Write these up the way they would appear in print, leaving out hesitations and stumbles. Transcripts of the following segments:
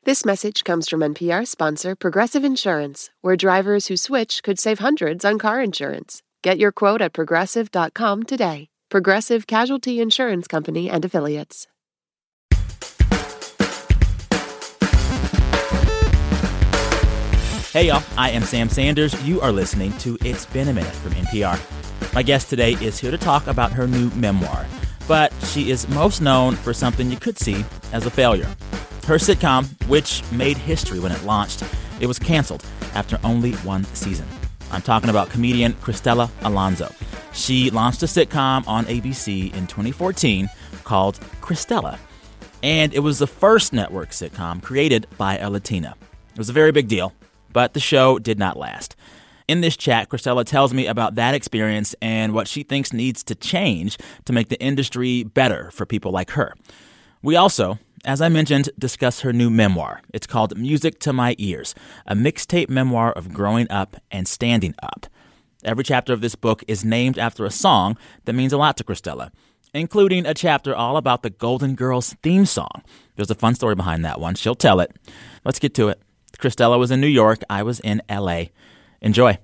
This message comes from NPR sponsor Progressive Insurance, where drivers who switch could save hundreds on car insurance. Get your quote at progressive.com today. Progressive Casualty Insurance Company and Affiliates. Hey, y'all. I am Sam Sanders. You are listening to It's Been a Minute from NPR. My guest today is here to talk about her new memoir, but she is most known for something you could see as a failure. Her sitcom, which made history when it launched, it was canceled after only one season. I'm talking about comedian Cristela Alonzo. She launched a sitcom on ABC in 2014 called Cristela, and it was the first network sitcom created by a Latina. It was a very big deal, but the show did not last. In this chat, Cristela tells me about that experience and what she thinks needs to change to make the industry better for people like her. We also, as I mentioned, discuss her new memoir. It's called Music to My Ears, a mixtape memoir of growing up and standing up. Every chapter of this book is named after a song that means a lot to Cristela, including a chapter all about the Golden Girls theme song. There's a fun story behind that one. She'll tell it. Let's get to it. Cristela was in New York. I was in L.A. Enjoy.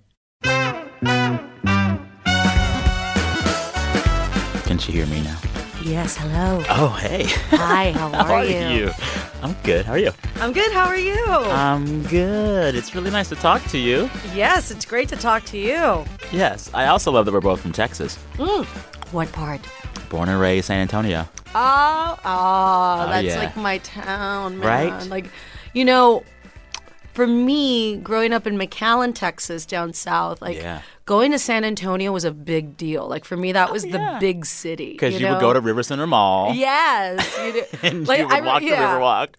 Can she hear me now? Yes, hello. Oh, hey. Hi, how are you? I'm good. How are you? I'm good. How are you? I'm good. It's really nice to talk to you. Yes, it's great to talk to you. Yes. I also love that we're both from Texas. What part? Born and raised San Antonio. That's yeah. like my town, man. Right? Like, you know, for me, growing up in McAllen, Texas, down south, going to San Antonio was a big deal. Like, for me, that was the big city. Because you would go to River Center Mall. Yes. You do. And you would walk the Riverwalk.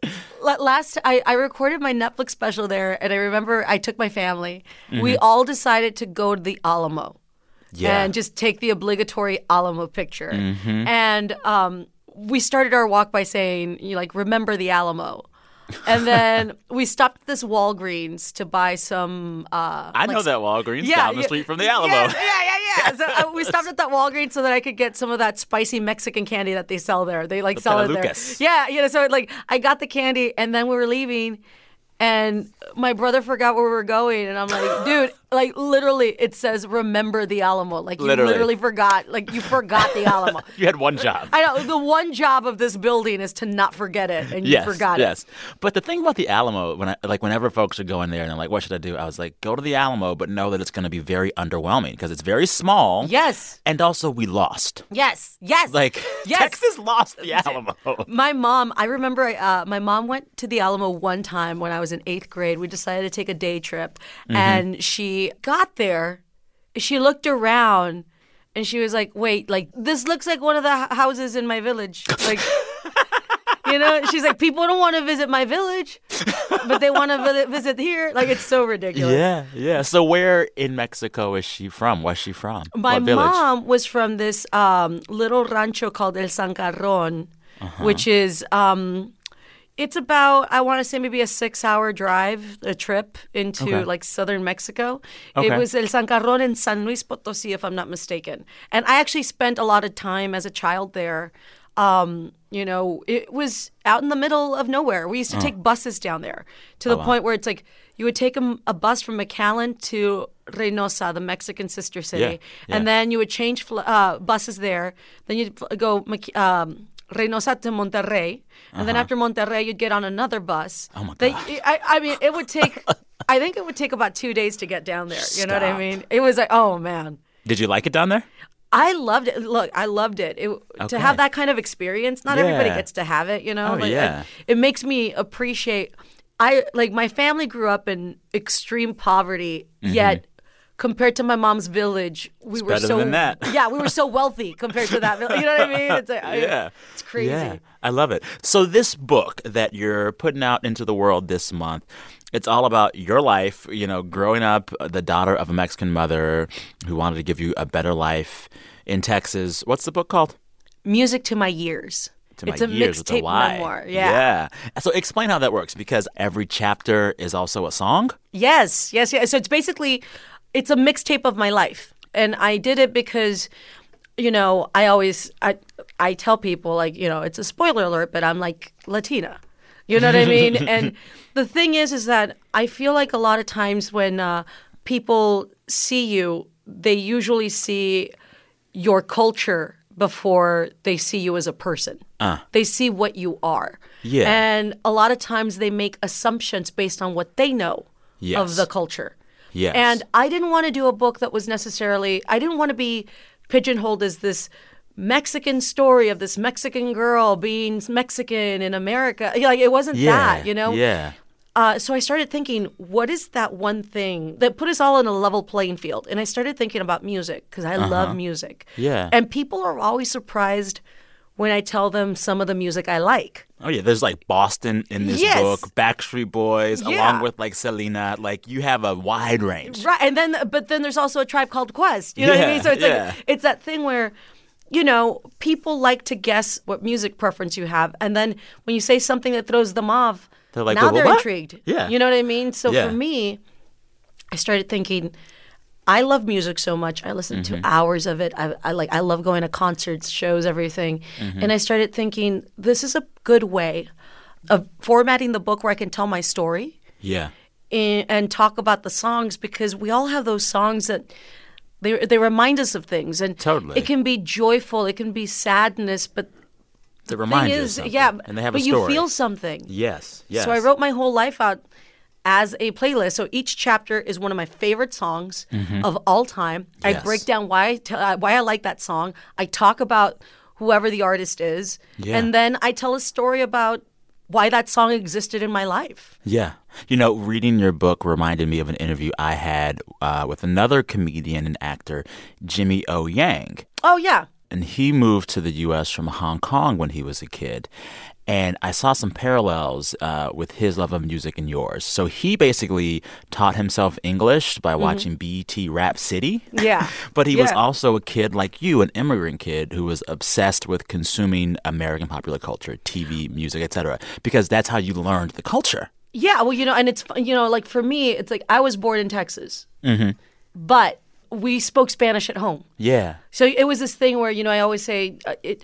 I recorded my Netflix special there, and I remember I took my family. Mm-hmm. We all decided to go to the Alamo. Yeah. And just take the obligatory Alamo picture. Mm-hmm. And we started our walk by saying, remember the Alamo. And then we stopped at this Walgreens to buy some... I know that Walgreens down the street from the Alamo. Yeah. So we stopped at that Walgreens so that I could get some of that spicy Mexican candy that they sell there. They sell it there. Yeah, so I got the candy, and then we were leaving, and my brother forgot where we were going, and I'm like, dude, literally, it says remember the Alamo. You literally forgot. You forgot the Alamo. You had one job. I know. The one job of this building is to not forget it, and you forgot it. Yes. But the thing about the Alamo, whenever folks are going there and they're like, what should I do? I was like, go to the Alamo, but know that it's going to be very underwhelming because it's very small. Yes. And also, we lost. Yes. Texas lost the Alamo. My mom, I remember my mom went to the Alamo one time when I was in 8th grade. We decided to take a day trip, and she got there, she looked around, and she was like, wait, this looks like one of the houses in my village. She's like, people don't want to visit my village, but they want to visit here. It's so ridiculous. Yeah. So where in Mexico is she from? Where's she from? My what village? mom was from this little rancho called El Zancarrón, which is... it's about, I want to say, maybe a 6-hour drive, a trip into southern Mexico. Okay. It was El Zancarrón in San Luis Potosí, if I'm not mistaken. And I actually spent a lot of time as a child there. It was out in the middle of nowhere. We used to take buses down there to the point where it's you would take a bus from McAllen to Reynosa, the Mexican sister city, and then you would change buses there. Then you'd go Reynosa to Monterrey, and then after Monterrey, you'd get on another bus. Oh, my God. I mean, it would take, I think it would take about 2 days to get down there. You know what I mean? It was oh, man. Did you like it down there? I loved it. Look, I loved it. To have that kind of experience, not everybody gets to have it, it makes me appreciate, my family grew up in extreme poverty, yet compared to my mom's village, we were so than that. Yeah, we were so wealthy compared to that village. You know what I mean? It's it's crazy. Yeah, I love it. So this book that you're putting out into the world this month, it's all about your life, growing up the daughter of a Mexican mother who wanted to give you a better life in Texas. What's the book called? Music to My Ears. It's a mixtape memoir. Yeah. So explain how that works, because every chapter is also a song? Yes. So it's basically, it's a mixtape of my life. And I did it because, I tell people, it's a spoiler alert, but I'm Latina. You know what I mean? And the thing is that I feel like a lot of times when people see you, they usually see your culture before they see you as a person. They see what you are. Yeah. And a lot of times they make assumptions based on what they know of the culture. Yes. And I didn't want to do a book that was necessarily, I didn't want to be pigeonholed as this Mexican story of this Mexican girl being Mexican in America. Like, it wasn't that, you know? Yeah. So I started thinking, what is that one thing that put us all in a level playing field? And I started thinking about music because I love music. Yeah. And people are always surprised when I tell them some of the music I like. Oh, yeah. There's like Boston in this book, Backstreet Boys, along with like Selena. Like, you have a wide range. Right. And then, but then there's also a Tribe Called Quest. You know what I mean? So it's like, it's that thing where, you know, people like to guess what music preference you have. And then when you say something that throws them off, they're like, now they're what? intrigued. Yeah. You know what I mean? So for me, I started thinking, I love music so much. I listen to hours of it. I love going to concerts, shows, everything. And I started thinking, this is a good way of formatting the book where I can tell my story. Yeah. And talk about the songs, because we all have those songs that they remind us of things. And totally. It can be joyful, it can be sadness, but they remind you of something. And they have a story. But you feel something. Yes. So I wrote my whole life out as a playlist. So each chapter is one of my favorite songs of all time. I break down why I like that song. I talk about whoever the artist is. Yeah. And then I tell a story about why that song existed in my life. Yeah. You know, reading your book reminded me of an interview I had with another comedian and actor, Jimmy O. Yang. Oh, yeah. And he moved to the U.S. from Hong Kong when he was a kid. And I saw some parallels with his love of music and yours. So he basically taught himself English by watching BET Rap City. Yeah. But he was also a kid like you, an immigrant kid who was obsessed with consuming American popular culture, TV, music, etc. Because that's how you learned the culture. Yeah, well, you know, and it's, you know, like for me, it's like I was born in Texas. But we spoke Spanish at home. Yeah. So it was this thing where, you know, I always say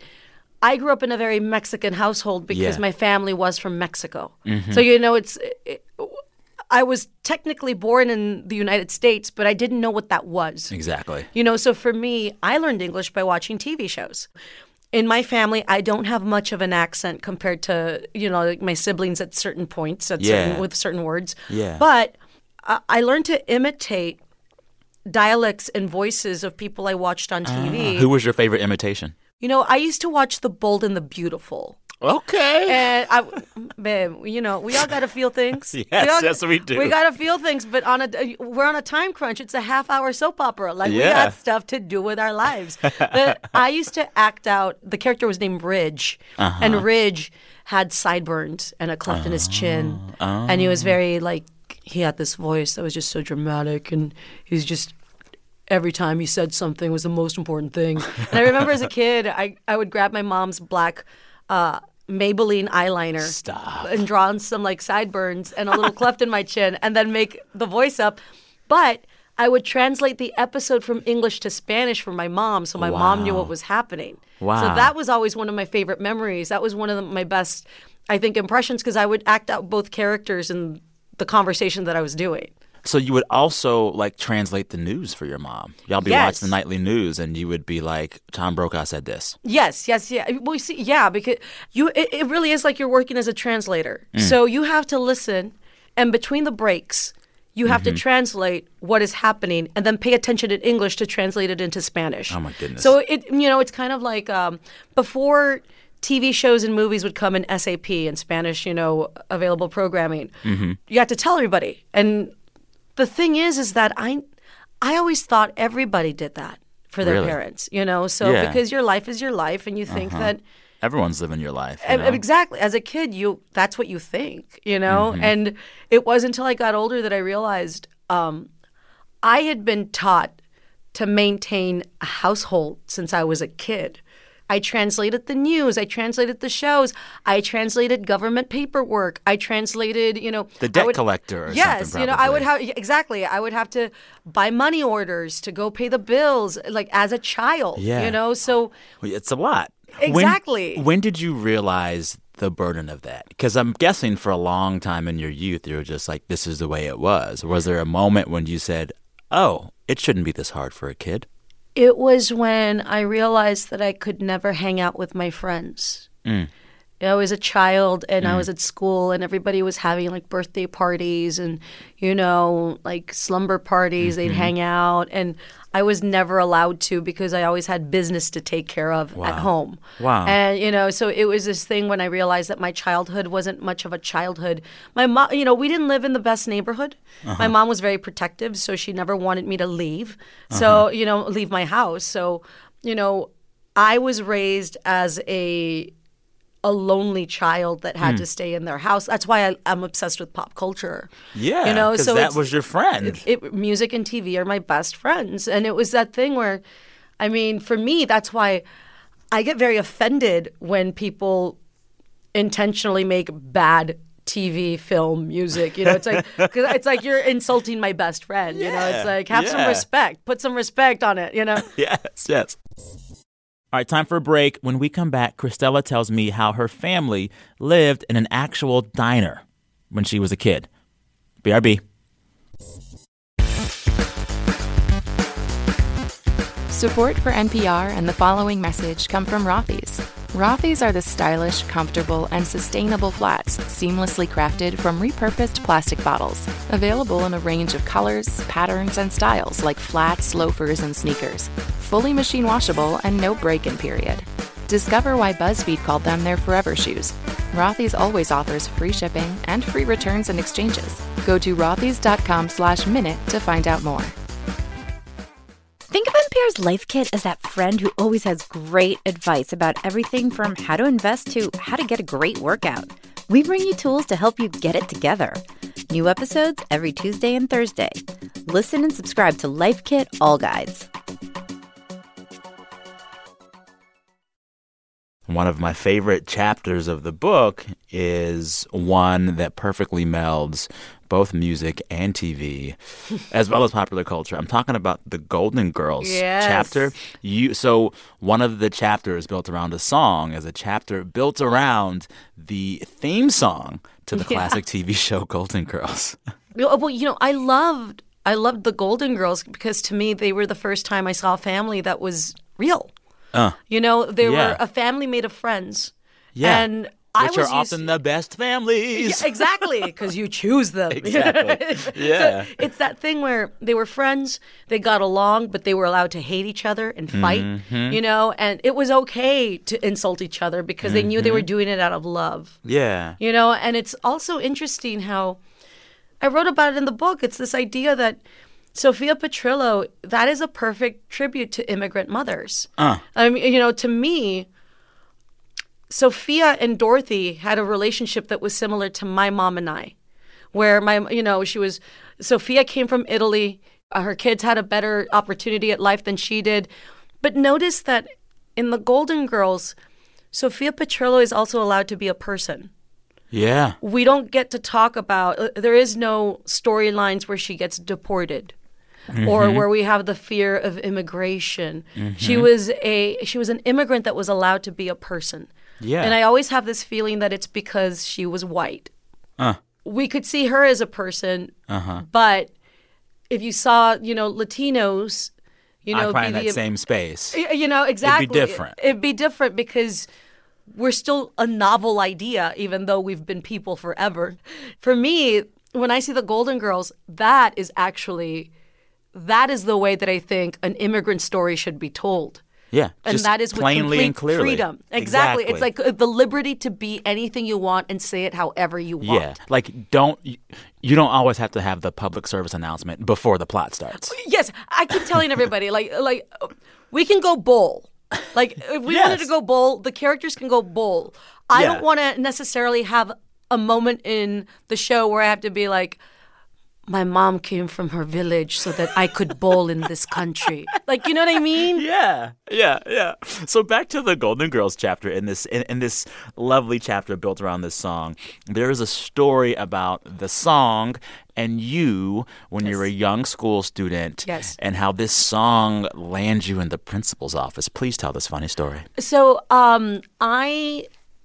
I grew up in a very Mexican household because my family was from Mexico. So, you know, I was technically born in the United States, but I didn't know what that was. Exactly. You know, so for me, I learned English by watching TV shows. In my family, I don't have much of an accent compared to, you know, like my siblings at certain points with certain words. Yeah. But I learned to imitate dialects and voices of people I watched on TV. Who was your favorite imitation? You know, I used to watch The Bold and the Beautiful. Okay. And babe, you know, we all got to feel things. Yes, we do. We got to feel things, but we're on a time crunch. It's a half-hour soap opera. Like, we got stuff to do with our lives. But I used to act out. The character was named Ridge, and Ridge had sideburns and a cleft in his chin, and he was very like. He had this voice that was just so dramatic, and he was just, every time he said something was the most important thing. And I remember as a kid, I would grab my mom's black Maybelline eyeliner and draw on some like sideburns and a little cleft in my chin and then make the voice up. But I would translate the episode from English to Spanish for my mom, so my mom knew what was happening. Wow. So that was always one of my favorite memories. That was one of my best, I think, impressions, because I would act out both characters in the conversation that I was doing. So you would also like translate the news for your mom. Y'all be watching the nightly news, and you would be like, "Tom Brokaw said this." Yes. Well, you see, because it really is like you're working as a translator. So you have to listen, and between the breaks, you have to translate what is happening, and then pay attention in English to translate it into Spanish. Oh my goodness! So it's kind of like before TV shows and movies would come in SAP and Spanish, available programming. You had to tell everybody. And the thing is that I always thought everybody did that for their parents, So because your life is your life, and you think that everyone's living your life. Exactly. As a kid, that's what you think, And it wasn't until I got older that I realized I had been taught to maintain a household since I was a kid. I translated the news. I translated the shows. I translated government paperwork. I translated, the debt collector or yes, something. I would have exactly. I would have to buy money orders to go pay the bills, like as a child. Yeah. So it's a lot. Exactly. When did you realize the burden of that? Because I'm guessing for a long time in your youth, you were just like, this is the way it was. Was there a moment when you said, oh, it shouldn't be this hard for a kid? It was when I realized that I could never hang out with my friends. I was a child and I was at school and everybody was having like birthday parties and, like slumber parties. They'd hang out and I was never allowed to because I always had business to take care of at home. Wow. And, so it was this thing when I realized that my childhood wasn't much of a childhood. My mom, we didn't live in the best neighborhood. My mom was very protective, so she never wanted me to leave. So, leave my house. So, I was raised as a lonely child that had to stay in their house. That's why I'm obsessed with pop culture. Yeah, because that was your friend. Music and TV are my best friends. And it was that thing where, for me, that's why I get very offended when people intentionally make bad TV, film, music. It's like you're insulting my best friend. It's like, have some respect. Put some respect on it, Yes. All right, time for a break. When we come back, Cristela tells me how her family lived in an actual diner when she was a kid. BRB. Support for NPR and the following message come from Rothy's. Rothy's are the stylish, comfortable, and sustainable flats seamlessly crafted from repurposed plastic bottles. Available in a range of colors, patterns, and styles like flats, loafers, and sneakers. Fully machine washable and no break-in period. Discover why BuzzFeed called them their forever shoes. Rothy's always offers free shipping and free returns and exchanges. Go to rothys.com/minute to find out more. Think of NPR's Life Kit as that friend who always has great advice about everything from how to invest to how to get a great workout. We bring you tools to help you get it together. New episodes every Tuesday and Thursday. Listen and subscribe to Life Kit All Guides. One of my favorite chapters of the book is one that perfectly melds both music and TV, as well as popular culture. I'm talking about the Golden Girls chapter. So one of the chapters built around a song is a chapter built around the theme song to the classic TV show Golden Girls. Well, I loved the Golden Girls because to me they were the first time I saw a family that was real. They were a family made of friends. Yeah. And which are often the best families. Yeah, exactly, because you choose them. Exactly. Yeah. So it's that thing where they were friends, they got along, but they were allowed to hate each other and fight, and it was okay to insult each other because they knew they were doing it out of love. Yeah. And it's also interesting how I wrote about it in the book. It's this idea that Sophia Petrillo, that is a perfect tribute to immigrant mothers. To me, Sophia and Dorothy had a relationship that was similar to my mom and I, where Sophia came from Italy. Her kids had a better opportunity at life than she did. But notice that in the Golden Girls, Sophia Petrillo is also allowed to be a person. Yeah. We don't get to talk about, there is no storylines where she gets deported. Or where we have the fear of immigration. She was an immigrant that was allowed to be a person. Yeah. And I always have this feeling that it's because she was white. We could see her as a person, but if you saw, Latinos, occupying that same space. Exactly. It'd be different. It'd be different because we're still a novel idea, even though we've been people forever. For me, when I see the Golden Girls, that is the way that I think an immigrant story should be told. Yeah, and that is with plainly and clearly. Freedom. Exactly. It's like the liberty to be anything you want and say it however you want. Yeah, like you don't always have to have the public service announcement before the plot starts. Yes, I keep telling everybody like we can go bull. Like if we wanted to go bull, the characters can go bull. I don't want to necessarily have a moment in the show where I have to be like, my mom came from her village so that I could bowl in this country. Like, you know what I mean? Yeah. So back to the Golden Girls chapter in this lovely chapter built around this song. There is a story about the song and you when you're a young school student. Yes. And how this song lands you in the principal's office. Please tell this funny story. So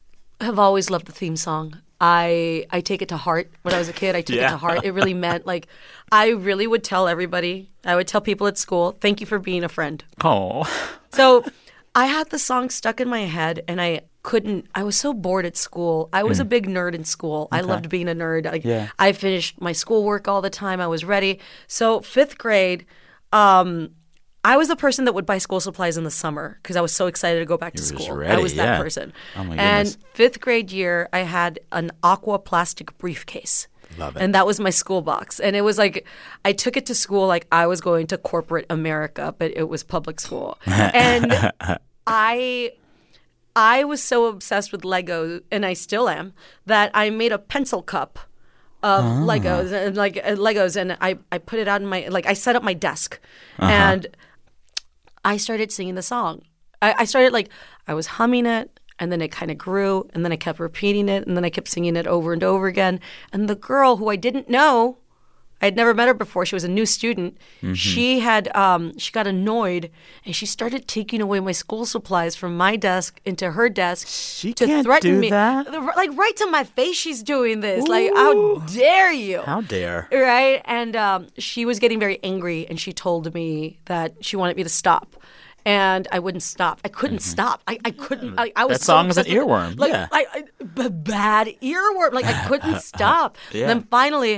I've always loved the theme song. I take it to heart. When I was a kid, I took it to heart. It really meant, like, I really would tell everybody, I would tell people at school, thank you for being a friend. Oh. So I had the song stuck in my head, and I was so bored at school. I was a big nerd in school. I loved being a nerd. Like, I finished my schoolwork all the time. I was ready. So 5th grade, I was the person that would buy school supplies in the summer because I was so excited to go back to school. Ready, I was that person. Oh my goodness. And 5th grade year, I had an aqua plastic briefcase. Love it. And that was my school box. And it was like, I took it to school like I was going to corporate America, but it was public school. And I was so obsessed with Legos, and I still am, that I made a pencil cup of Legos, and I put it out in my, like, I set up my desk, and I started singing the song. I started, like, I was humming it, and then it kind of grew, and then I kept repeating it, and then I kept singing it over and over again. And the girl who I didn't know, I had never met her before. She was a new student. She had she got annoyed, and she started taking away my school supplies from my desk into her desk to threaten me. That? Like, right to my face, she's doing this. Ooh. Like, how dare you? How dare? Right? And she was getting very angry, and she told me that she wanted me to stop. And I wouldn't stop. I couldn't stop. I couldn't. I was that song so is an earworm. Like, yeah. Bad earworm. Like, I couldn't stop. Yeah. Then finally,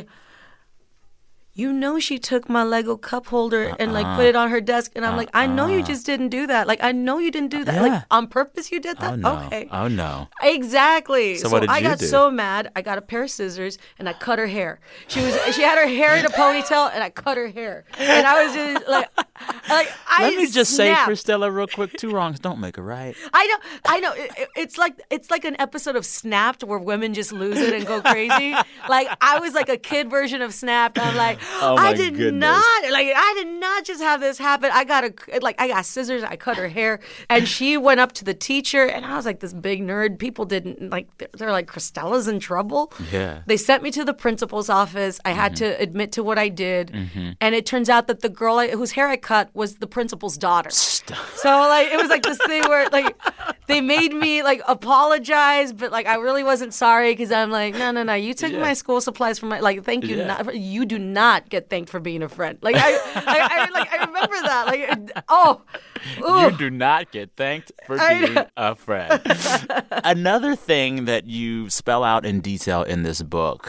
she took my Lego cup holder and, like, put it on her desk. And I'm like, I know you just didn't do that. Like, I know you didn't do that. Yeah. Like, on purpose you did that? Oh, no. Okay. Oh, no. Exactly. So what did I you got do? so mad. I got a pair of scissors and I cut her hair. She had her hair in a ponytail and I cut her hair. And I was just like Let me just say, snapped. Christella, real quick, 2 wrongs don't make a right. I know. It's like an episode of Snapped where women just lose it and go crazy. Like, I was like a kid version of Snapped. I'm like, I did not just have this happen. I got scissors. I cut her hair, and she went up to the teacher, and I was like this big nerd. People didn't like. They're like, Christella's in trouble. Yeah. They sent me to the principal's office. I had to admit to what I did, and it turns out that the girl whose hair I cut was the principal's daughter. Stop. So, like, it was like this thing where, like, they made me, like, apologize, but, like, I really wasn't sorry because I'm like, no, you took my school supplies from my, like, thank you. You do not get thanked for being a friend. Like, I remember that. Like, you do not get thanked for being a friend. Another thing that you spell out in detail in this book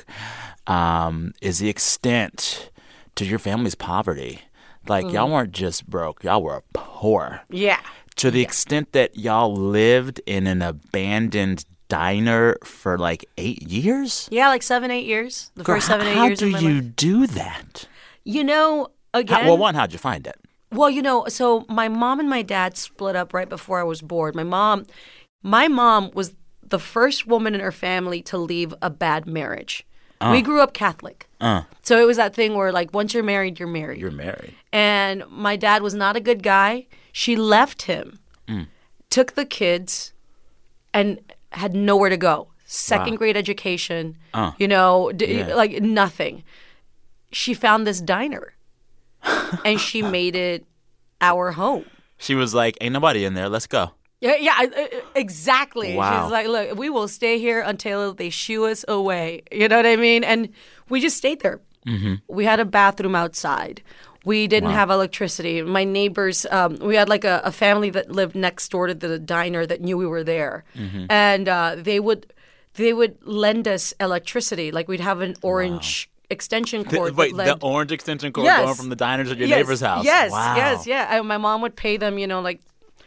is the extent to your family's poverty. Like, y'all weren't just broke. Y'all were poor. Yeah. To the extent that y'all lived in an abandoned diner for, like, 8 years? Yeah, like 7-8 years. The first 7-8 years of my life. How do you do that? Again. How'd you find it? Well, so my mom and my dad split up right before I was born. My mom was the first woman in her family to leave a bad marriage. We grew up Catholic. So it was that thing where, like, once you're married, you're married. You're married. And my dad was not a good guy. She left him, took the kids, and had nowhere to go. Second grade education, like nothing. She found this diner, and she made it our home. She was like, ain't nobody in there. Let's go. Yeah, exactly. Wow. She's like, look, we will stay here until they shoo us away. You know what I mean? And we just stayed there. We had a bathroom outside. We didn't have electricity. My neighbors, we had like a family that lived next door to the diner that knew we were there. And they would lend us electricity. Like, we'd have an orange extension cord. The orange extension cord going from the diners at your neighbor's house? Yes, wow. yes, yeah. And my mom would pay them, like,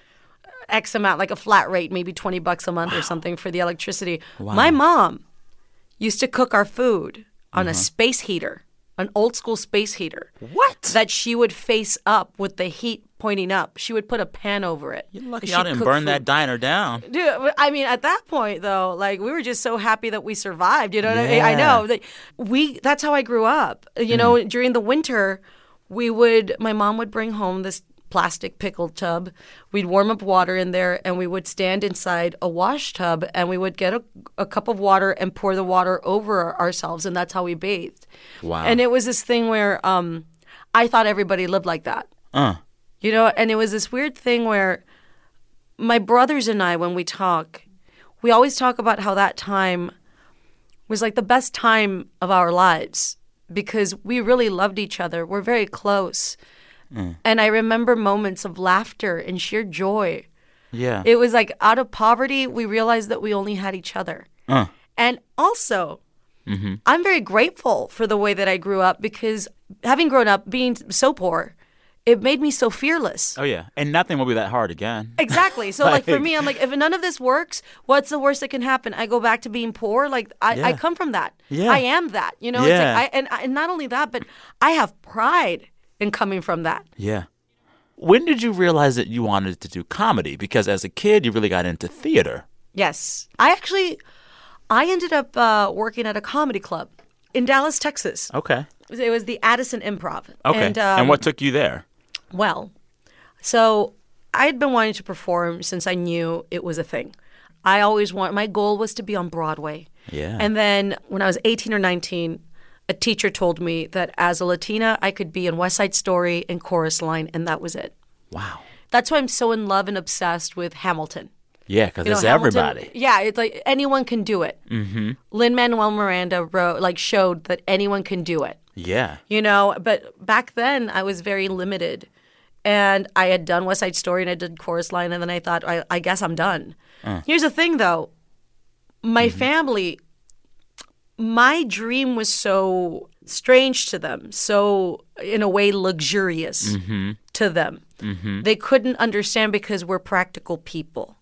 X amount, like a flat rate, maybe $20 a month or something for the electricity. Wow. My mom used to cook our food on a space heater, an old school space heater. What? That she would face up with the heat pointing up. She would put a pan over it. You're lucky y'all didn't burn that diner down. Dude, I mean, at that point, though, like, we were just so happy that we survived. You know what I mean? I know. That's how I grew up. You know, during the winter, my mom would bring home this plastic pickle tub. We'd warm up water in there, and we would stand inside a wash tub, and we would get a cup of water and pour the water over ourselves, and that's how we bathed. Wow. And it was this thing where I thought everybody lived like that. And it was this weird thing where my brothers and I, when we talk, we always talk about how that time was like the best time of our lives because we really loved each other. We're very close. And I remember moments of laughter and sheer joy. Yeah. It was like out of poverty, we realized that we only had each other. And also, I'm very grateful for the way that I grew up because having grown up being so poor, it made me so fearless. Oh, yeah. And nothing will be that hard again. Exactly. So, like, for me, I'm like, if none of this works, what's the worst that can happen? I go back to being poor. Like, I come from that. Yeah. I am that. You know, Yeah. it's like, and not only that, but I have pride in coming from that. Yeah. When did you realize that you wanted to do comedy? Because as a kid, you really got into theater. Yes. I ended up working at a comedy club in Dallas, Texas. Okay. It was the Addison Improv. Okay. And what took you there? Well, so I had been wanting to perform since I knew it was a thing. My goal was to be on Broadway. Yeah. And then when I was 18 or 19, a teacher told me that as a Latina, I could be in West Side Story and Chorus Line, and that was it. Wow. That's why I'm so in love and obsessed with Hamilton. Yeah, because it's Hamilton, everybody. Yeah, it's like anyone can do it. Mm-hmm. Lin-Manuel Miranda showed that anyone can do it. Yeah. You know, but back then I was very limited. And I had done West Side Story and I did Chorus Line, and then I thought, I guess I'm done. Here's the thing, though. My family, my dream was so strange to them, so in a way luxurious to them. They couldn't understand because we're practical people.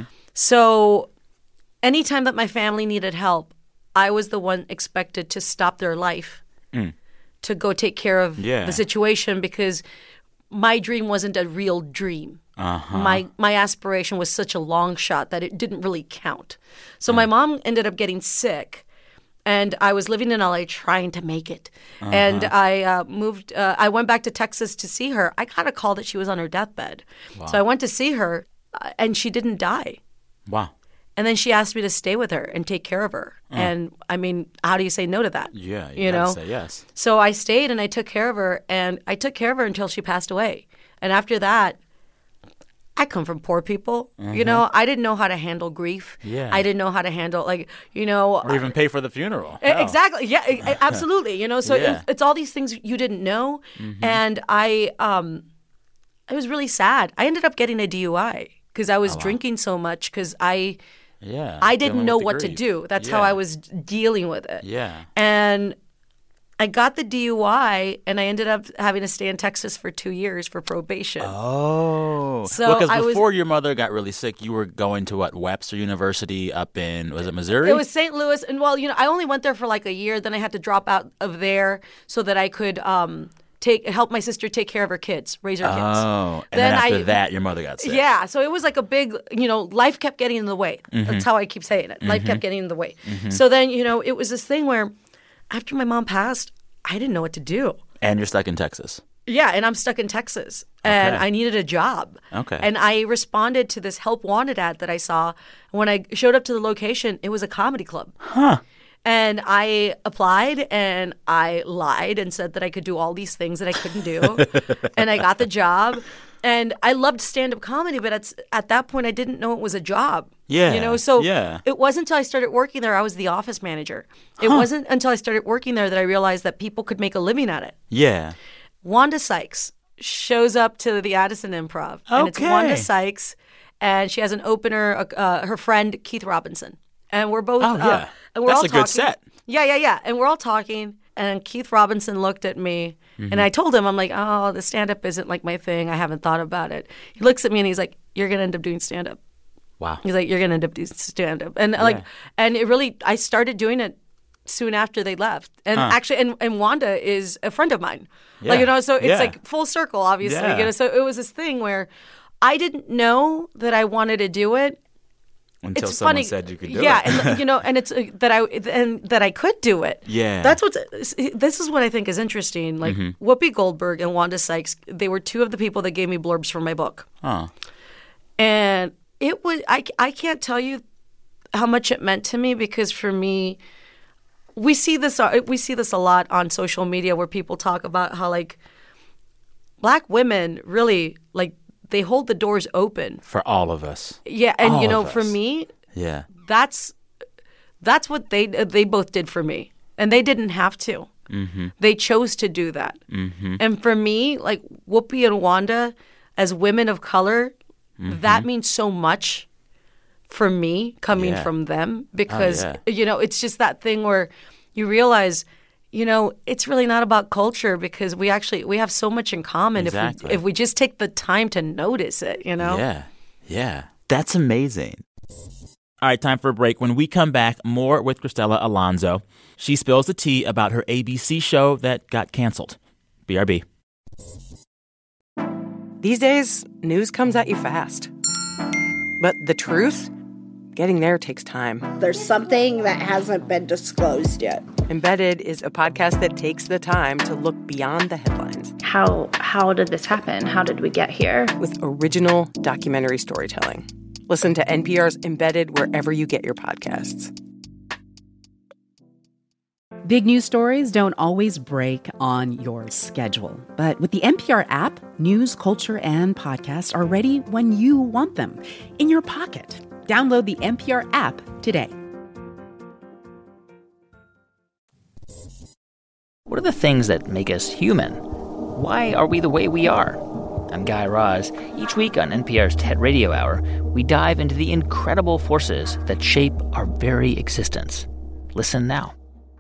So anytime that my family needed help, I was the one expected to stop their life to go take care of the situation because my dream wasn't a real dream. My aspiration was such a long shot that it didn't really count. So my mom ended up getting sick, and I was living in LA trying to make it. And I moved. I went back to Texas to see her. I got a call that she was on her deathbed. Wow. So I went to see her, and she didn't die. Wow. And then she asked me to stay with her and take care of her. And I mean, how do you say no to that? Yeah, you know? Say yes. So I stayed and I took care of her, and I took care of her until she passed away. And after that, I come from poor people. You know, I didn't know how to handle grief. Yeah. I didn't know how to handle, or even pay for the funeral. Hell. Exactly. Yeah, absolutely. You know, so it's all these things you didn't know. And I was really sad. I ended up getting a DUI because I was drinking so much because I didn't know what to do. That's how I was dealing with it. Yeah. And I got the DUI, and I ended up having to stay in Texas for 2 years for probation. Oh. So because before your mother got really sick, you were going to Webster University up in, was it Missouri? It was St. Louis. And, well, you know, I only went there for like a year. Then I had to drop out of there so that I could help my sister take care of her kids, raise her kids. Oh. And then after that, your mother got sick. Yeah. So it was like a big, life kept getting in the way. That's how I keep saying it. Life kept getting in the way. So then, it was this thing where after my mom passed, I didn't know what to do. And you're stuck in Texas. Yeah, and I'm stuck in Texas. And I needed a job. Okay. And I responded to this Help Wanted ad that I saw. When I showed up to the location, it was a comedy club. Huh. And I applied and I lied and said that I could do all these things that I couldn't do. And I got the job. And I loved stand-up comedy, but at that point, I didn't know it was a job. Yeah. So it wasn't until I started working there, I was the office manager. It wasn't until I started working there that I realized that people could make a living at it. Yeah. Wanda Sykes shows up to the Addison Improv. And it's Wanda Sykes, and she has an opener, her friend, Keith Robinson. And we're both... Oh, yeah. And we're That's all a talking. good set. Yeah. And we're all talking. And Keith Robinson looked at me, and I told him, I'm like, oh, the stand-up isn't like my thing. I haven't thought about it. He looks at me, and he's like, you're going to end up doing stand-up. Wow. He's like, you're going to end up doing stand-up. And and it really, I started doing it soon after they left. And actually, and Wanda is a friend of mine. Yeah. So it's like full circle, obviously. Yeah. So it was this thing where I didn't know that I wanted to do it. Until it's someone funny. said you could do it. Yeah, and it's that I could do it. Yeah. This is what I think is interesting. Like Whoopi Goldberg and Wanda Sykes, they were two of the people that gave me blurbs for my book. Oh. And it was I can't tell you how much it meant to me, because for me, we see this a lot on social media where people talk about how like Black women really like they hold the doors open for all of us. Yeah, and for me, Yeah. That's what they both did for me. And they didn't have to. Mm-hmm. They chose to do that. Mm-hmm. And for me, like Whoopi and Wanda, as women of color, that means so much for me coming from them because, it's just that thing where you realize, it's really not about culture because we have so much in common if we just take the time to notice it, Yeah. Yeah. That's amazing. All right, time for a break. When we come back, more with Cristela Alonzo. She spills the tea about her ABC show that got canceled. BRB. These days, news comes at you fast. But the truth? Getting there takes time. There's something that hasn't been disclosed yet. Embedded is a podcast that takes the time to look beyond the headlines. How did this happen? How did we get here? With original documentary storytelling. Listen to NPR's Embedded wherever you get your podcasts. Big news stories don't always break on your schedule. But with the NPR app, news, culture, and podcasts are ready when you want them. In your pocket. Download the NPR app today. What are the things that make us human? Why are we the way we are? I'm Guy Raz. Each week on NPR's TED Radio Hour, we dive into the incredible forces that shape our very existence. Listen now.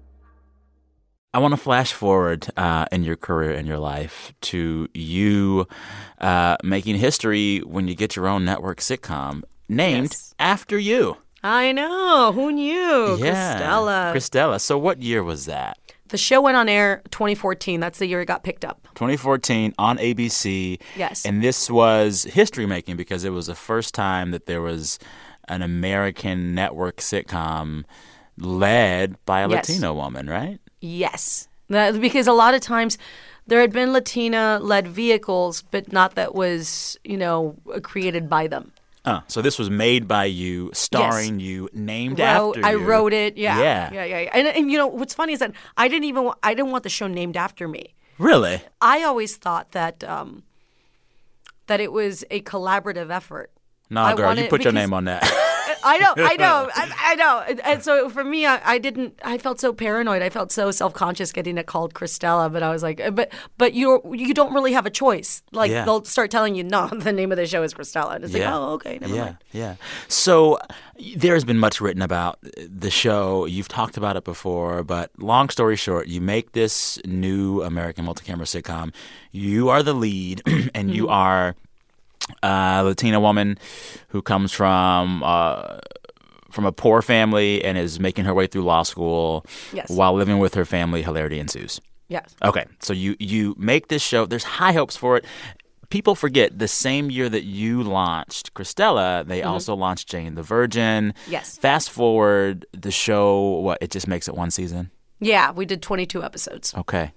I want to flash forward in your career, in your life, to you making history when you get your own network sitcom named after you. I know. Who knew? Yeah. Cristela. So what year was that? The show went on air 2014. That's the year it got picked up. 2014 on ABC. Yes. And this was history-making because it was the first time that there was an American network sitcom led by a Latina woman, right? Yes. Because a lot of times there had been Latina-led vehicles, but not that was, created by them. So this was made by you, starring you, named after you. I wrote it. Yeah. Yeah. And what's funny is that I didn't want the show named after me. Really? I always thought that that it was a collaborative effort. Nah, girl, you put your name on that. I know. And so for me, I felt so paranoid. I felt so self-conscious getting it called Cristela, but I was like, but you don't really have a choice. Like they'll start telling you, no, the name of the show is Cristela. And it's like, oh, okay, never mind. Yeah. So there has been much written about the show. You've talked about it before, but long story short, you make this new American multi-camera sitcom. You are the lead, and you are a Latina woman who comes from a poor family and is making her way through law school while living with her family. Hilarity ensues. Yes. Okay, so you make this show. There's high hopes for it. People forget the same year that you launched Cristela, they also launched Jane the Virgin. Yes. Fast forward, the show, it just makes it one season? Yeah, we did 22 episodes. Okay.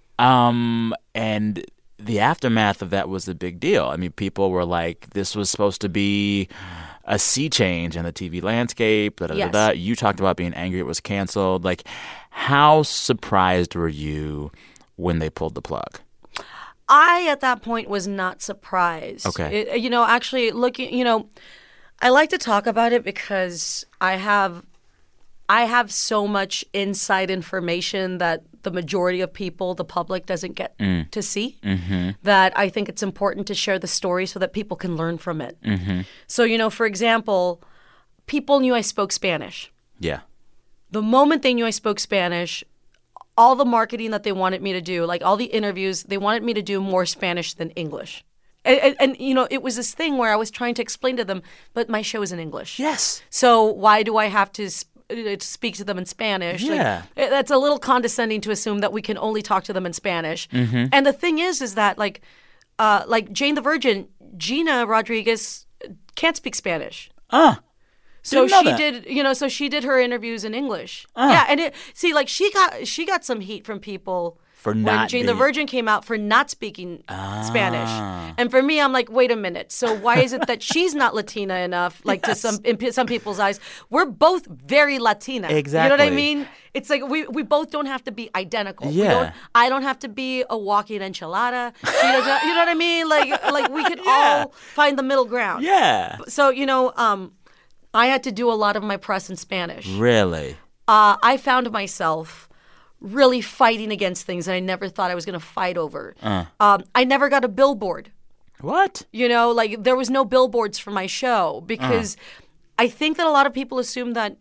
And the aftermath of that was a big deal. I mean, people were like, this was supposed to be a sea change in the TV landscape. Yes. You talked about being angry it was canceled. Like, how surprised were you when they pulled the plug? I, at that point, was not surprised. Okay. Actually, looking, I like to talk about it because I have so much inside information that the majority of people, the public, doesn't get to see, that I think it's important to share the story so that people can learn from it. So, for example, people knew I spoke Spanish. Yeah. The moment they knew I spoke Spanish, all the marketing that they wanted me to do, like all the interviews, they wanted me to do more Spanish than English. And it was this thing where I was trying to explain to them, but my show is in English. Yes. So why do I have to speak to them in Spanish? Yeah. That's a little condescending to assume that we can only talk to them in Spanish. And the thing is that like Jane the Virgin, Gina Rodriguez can't speak Spanish. So she did her interviews in English. Yeah, and she got some heat from people for when not Jane the Virgin came out for not speaking Spanish. And for me, I'm like, wait a minute. So why is it that she's not Latina enough? Like in some people's eyes, we're both very Latina. Exactly. You know what I mean? It's like we both don't have to be identical. Yeah. I don't have to be a walking enchilada. She doesn't. You know what I mean? Like we could all find the middle ground. Yeah. So I had to do a lot of my press in Spanish. Really? I found myself really fighting against things that I never thought I was going to fight over. I never got a billboard. What? You know, like there was no billboards for my show because I think that a lot of people assume that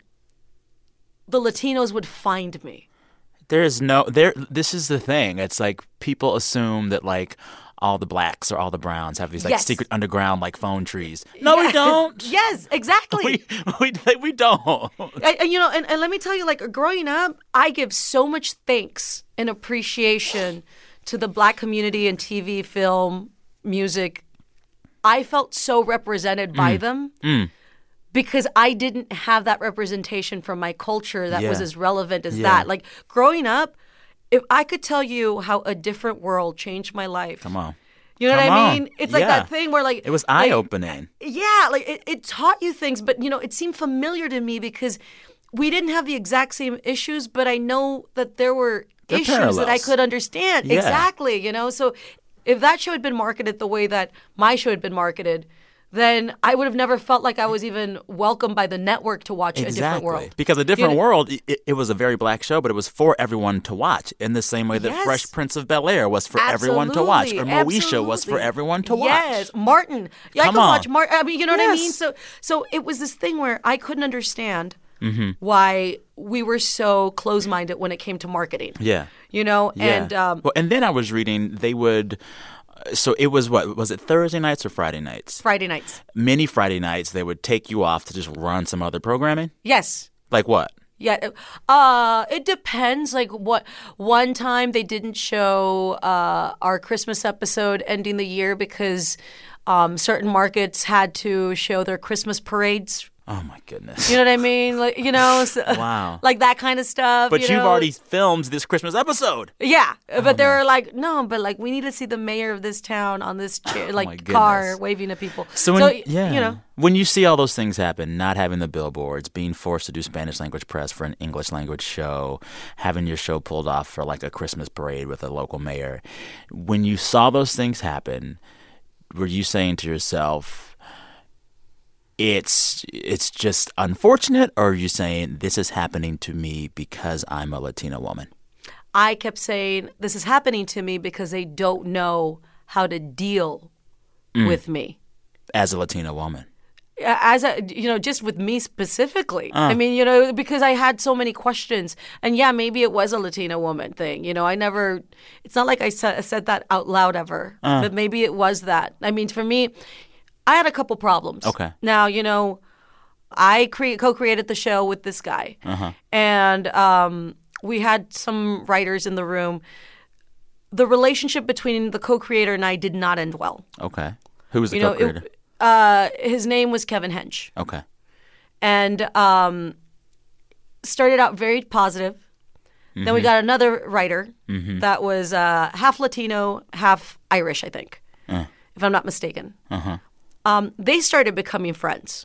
the Latinos would find me. This is the thing. It's like people assume that like all the blacks or all the browns have these like secret underground like phone trees. No, we don't. Yes, exactly. we don't. And let me tell you, like growing up, I give so much thanks and appreciation to the Black community in TV, film, music. I felt so represented by them because I didn't have that representation from my culture that was as relevant as that. Like growing up, if I could tell you how a different world changed my life. Come on. You know what I mean? It's like that thing where like... It was eye-opening. It taught you things, but, you know, it seemed familiar to me because we didn't have the exact same issues, but I know that there were issues that I could understand. Yeah. Exactly, you know? So if that show had been marketed the way that my show had been marketed, then I would have never felt like I was even welcomed by the network to watch A Different World. Because A Different World, it was a very black show, but it was for everyone to watch in the same way that Fresh Prince of Bel-Air was for everyone to watch, or Moesha was for everyone to watch. Yes, Martin. Yeah, I could watch Martin. I mean, you know what I mean? So it was this thing where I couldn't understand why we were so close-minded when it came to marketing. Yeah. You know? Yeah. And and then I was reading they would... So it was was it Thursday nights or Friday nights? Friday nights. Many Friday nights, they would take you off to just run some other programming? Yes. Like what? Yeah. It depends. Like one time they didn't show our Christmas episode ending the year because certain markets had to show their Christmas parades. Oh, my goodness. You know what I mean? Like, you know, so, wow. Like that kind of stuff. But you've already filmed this Christmas episode. Yeah. But they were like, no, but like we need to see the mayor of this town on this car waving at people. So you know. When you see all those things happen, not having the billboards, being forced to do Spanish language press for an English language show, having your show pulled off for like a Christmas parade with a local mayor, when you saw those things happen, were you saying to yourself, it's just unfortunate, or are you saying this is happening to me because I'm a Latina woman? I kept saying this is happening to me because they don't know how to deal with me. As a Latina woman. Just with me specifically. I mean, you know, because I had so many questions. And yeah, maybe it was a Latina woman thing. You know, it's not like I said that out loud ever, but maybe it was that. I mean, for me, I had a couple problems. Okay. Now, you know, I co-created the show with this guy. And we had some writers in the room. The relationship between the co-creator and I did not end well. Okay. Who was the co-creator? His name was Kevin Hench. Okay. And started out very positive. Then we got another writer that was half Latino, half Irish, I think, if I'm not mistaken. They started becoming friends.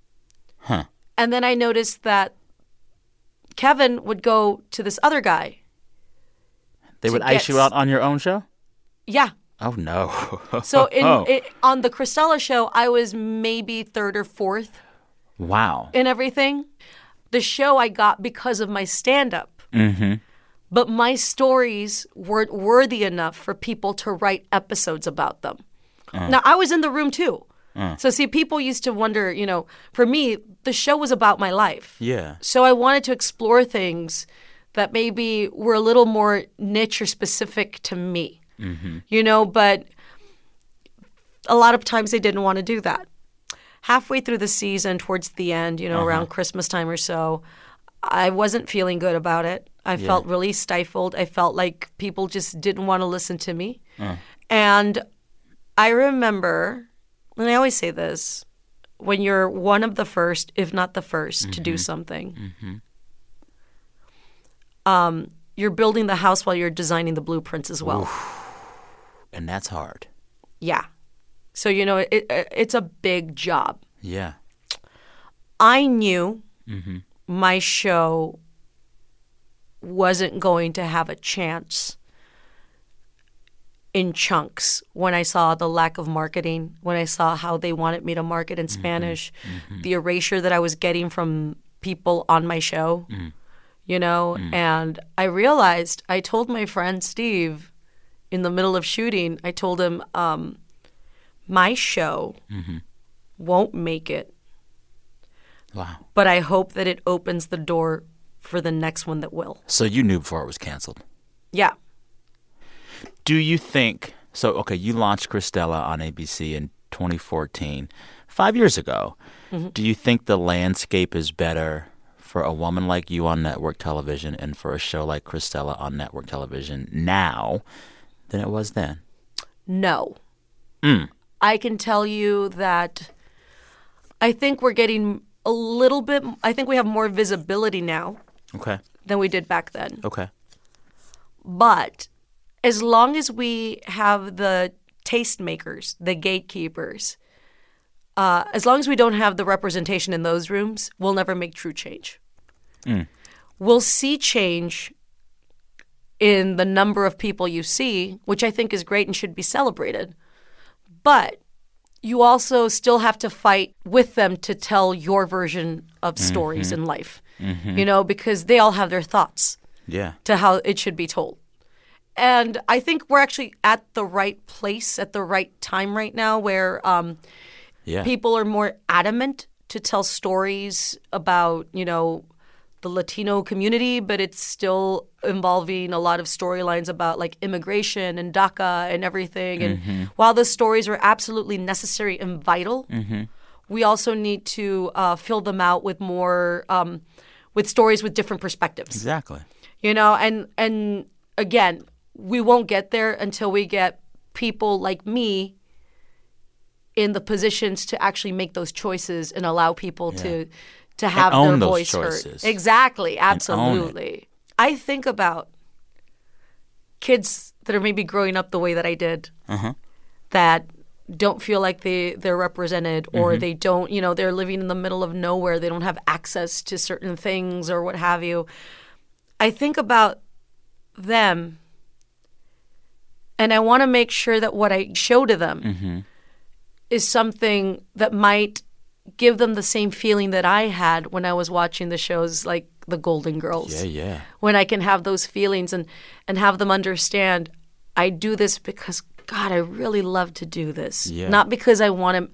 And then I noticed that Kevin would go to this other guy. They would ice you out on your own show? Yeah. Oh, no. So on the Cristela show, I was maybe third or fourth. Wow. In everything. The show I got because of my stand-up. But my stories weren't worthy enough for people to write episodes about them. Now, I was in the room, too. So, see, people used to wonder, you know, for me, the show was about my life. Yeah. So I wanted to explore things that maybe were a little more niche or specific to me, you know, but a lot of times they didn't want to do that. Halfway through the season, towards the end, you know, around Christmas time or so, I wasn't feeling good about it. I felt really stifled. I felt like people just didn't want to listen to me. And I remember, and I always say this, when you're one of the first, if not the first, to do something, you're building the house while you're designing the blueprints as well. Oof. And that's hard. Yeah. So, you know, it's a big job. Yeah. I knew my show wasn't going to have a chance in chunks when I saw the lack of marketing, when I saw how they wanted me to market in Spanish, the erasure that I was getting from people on my show, you know? And I realized, I told my friend Steve in the middle of shooting, I told him, my show won't make it. Wow. But I hope that it opens the door for the next one that will. So you knew before it was canceled? Yeah. Do you think, so, okay, you launched Cristela on ABC in 2014, 5 years ago. Do you think the landscape is better for a woman like you on network television and for a show like Cristela on network television now than it was then? No. I can tell you that I think we're getting a little bit, I think we have more visibility now than we did back then. Okay. But as long as we have the tastemakers, the gatekeepers, as long as we don't have the representation in those rooms, we'll never make true change. We'll see change in the number of people you see, which I think is great and should be celebrated. But you also still have to fight with them to tell your version of stories in life, you know, because they all have their thoughts to how it should be told. And I think we're actually at the right place at the right time right now where people are more adamant to tell stories about, you know, the Latino community, but it's still involving a lot of storylines about like immigration and DACA and everything. And while those stories are absolutely necessary and vital, we also need to fill them out with more, with stories with different perspectives. Exactly. You know, and again, we won't get there until we get people like me in the positions to actually make those choices and allow people to have their voice heard. Exactly. Absolutely. I think about kids that are maybe growing up the way that I did that don't feel like they're represented or they don't, you know, they're living in the middle of nowhere. They don't have access to certain things or what have you. I think about them and I want to make sure that what I show to them is something that might give them the same feeling that I had when I was watching the shows like The Golden Girls. Yeah. When I can have those feelings and have them understand I do this because, God, I really love to do this. Yeah. Not because I want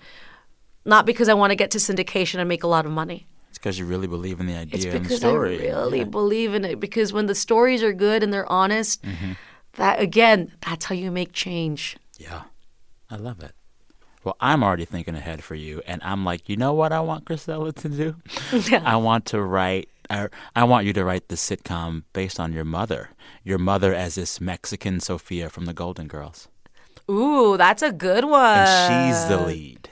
to get to syndication and make a lot of money. It's because you really believe in the idea it's and the because story. I really believe in it. Because when the stories are good and they're honest, that again, that's how you make change. Yeah. I love it. Well, I'm already thinking ahead for you, and I'm like, you know what I want Cristela to do? I want you to write the sitcom based on your mother as this Mexican Sofia from The Golden Girls. Ooh, that's a good one. And she's the lead.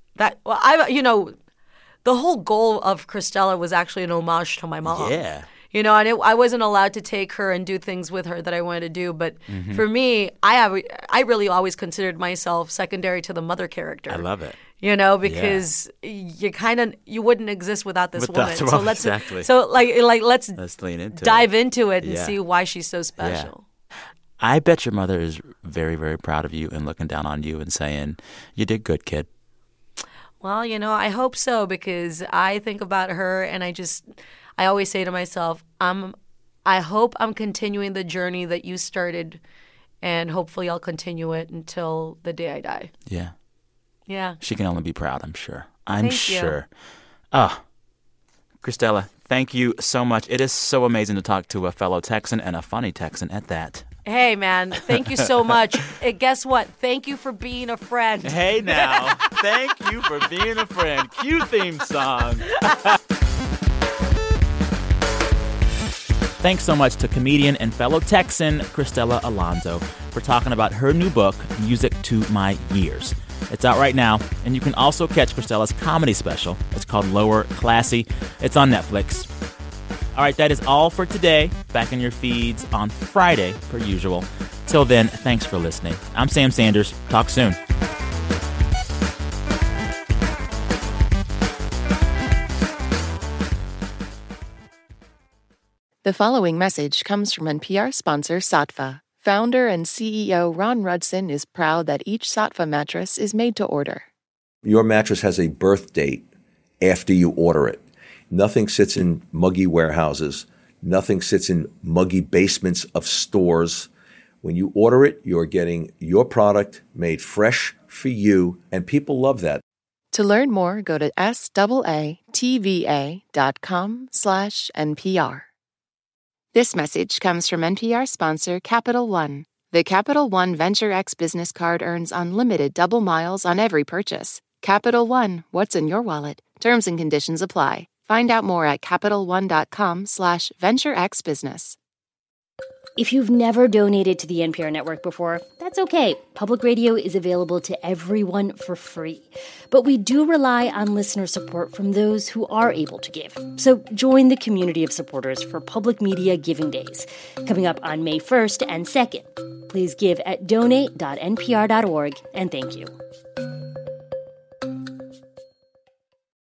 The whole goal of Cristela was actually an homage to my mom. Yeah. You know, and I wasn't allowed to take her and do things with her that I wanted to do. But for me, I really always considered myself secondary to the mother character. I love it. You know, because you wouldn't exist without this woman. So let's let's lean into dive into it and see why she's so special. Yeah. I bet your mother is very, very proud of you and looking down on you and saying, you did good, kid. Well, you know, I hope so, because I think about her and I always say to myself, I hope I'm continuing the journey that you started, and hopefully I'll continue it until the day I die. Yeah. Yeah. She can only be proud, I'm sure. Thank you. Cristela, thank you so much. It is so amazing to talk to a fellow Texan and a funny Texan at that. Hey, man, thank you so much. Guess what? Thank you for being a friend. Hey, now. Thank you for being a friend. Cue theme song. Thanks so much to comedian and fellow Texan Cristela Alonzo for talking about her new book, Music to My Years. It's out right now, and you can also catch Cristela's comedy special. It's called Lower Classy. It's on Netflix. All right, that is all for today. Back in your feeds on Friday, per usual. Till then, thanks for listening. I'm Sam Sanders. Talk soon. The following message comes from NPR sponsor Saatva. Founder and CEO Ron Rudson is proud that each Saatva mattress is made to order. Your mattress has a birth date after you order it. Nothing sits in muggy warehouses. Nothing sits in muggy basements of stores. When you order it, you're getting your product made fresh for you, and people love that. To learn more, go to SAATVA.com/NPR. This message comes from NPR sponsor Capital One. The Capital One Venture X business card earns unlimited double miles on every purchase. Capital One, what's in your wallet? Terms and conditions apply. Find out more at CapitalOne.com/VentureXBusiness. If you've never donated to the NPR network before, that's okay. Public radio is available to everyone for free. But we do rely on listener support from those who are able to give. So join the community of supporters for Public Media Giving Days, coming up on May 1st and 2nd. Please give at donate.npr.org, and thank you.